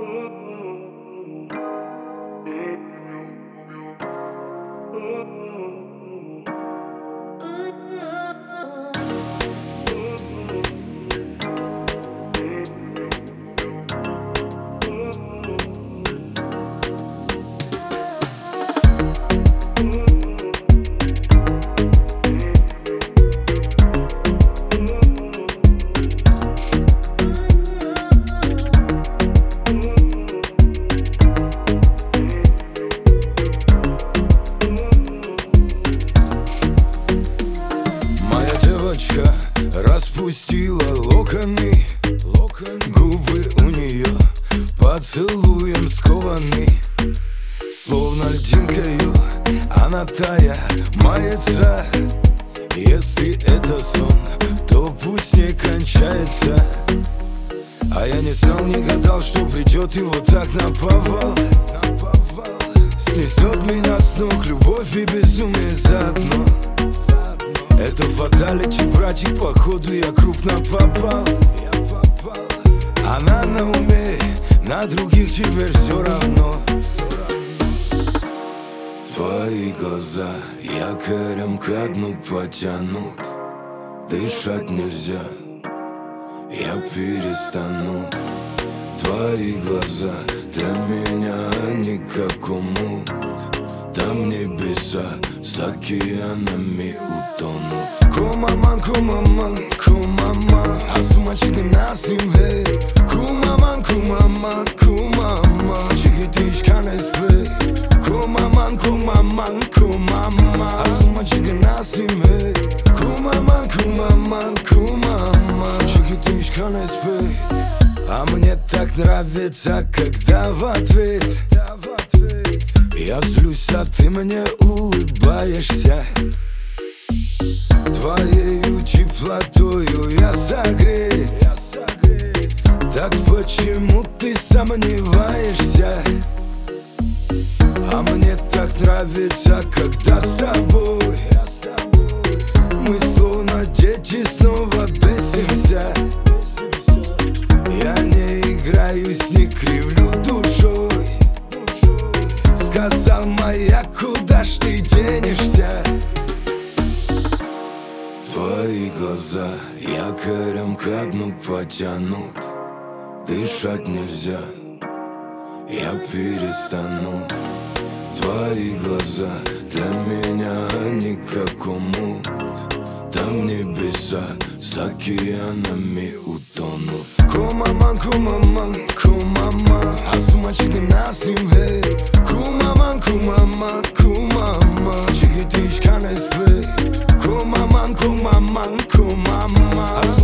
Распустила локоны, губы у нее поцелуем скованы. Словно льдинкою она тая мается. Если это сон, то пусть не кончается. А я не знал, не гадал, что придет и вот так наповал. Снесет меня с ног любовь и безумие заодно. Это фаталити, братик, походу я крупно попал. Она на уме, на других теперь все равно. Твои глаза якорем ко дну потянут. Дышать нельзя, я перестану. Твои глаза для меня они как омут. Там небеса с океанами утонут. Kumaman, kumaman, kumaman, asumachik nasim hey. Kumaman, kumaman, kumaman, chigitish kanespe. Kumaman, kumaman, kumaman, asumachik nasim hey. Kumaman, kumaman, kumaman, chigitish kanespe. А мне так нравится, когда в ответ я злюсь, а ты мне улыбаешься. Твоею теплотою я согрет. Так почему ты сомневаешься? А мне так нравится, когда с тобой мы словно дети снова бесимся. Я не играюсь, не кривлю душой. Сказал моя, куда ж ты денешься? Твои глаза якорем ко дну потянут. Дышать нельзя, я перестану. Твои глаза для меня они как омут. Там небеса с океанами утонут. Kumaman, kumaman, kumaman, asumachik nasim hey. Kumaman, kumaman, kumaman, chigitish kanespe. Kumaman, kumaman, kumaman.